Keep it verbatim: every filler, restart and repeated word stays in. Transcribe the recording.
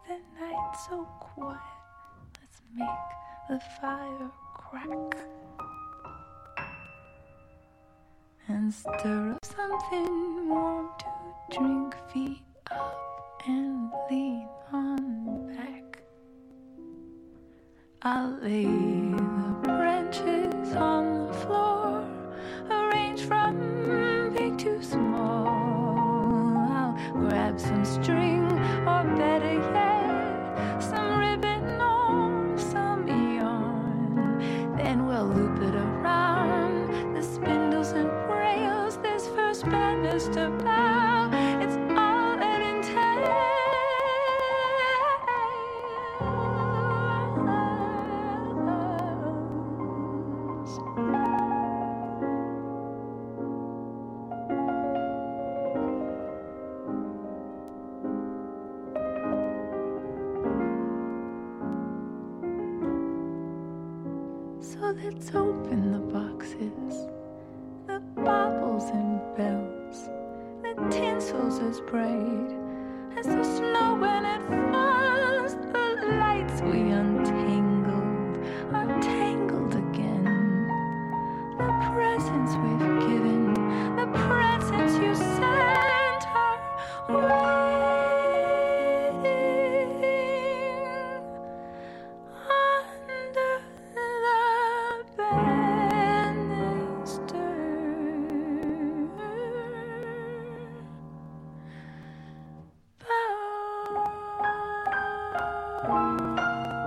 the night so quiet. Let's make the fire crack and stir up something warm to drink. Feet up and lean on back. I'll lay the branches on the floor, arranged from big to small. I'll grab some string, or better yet, some ribbon or some yarn. Then we'll loop it around the spindles and rails. This first banister bow, it's all that entails. So let's open the boxes, the baubles and bells, the tinsel's as bright as the snow when it falls. The lights we untangled are tangled again. The presents we've given, the presents you sent are waiting under the banister. Bow.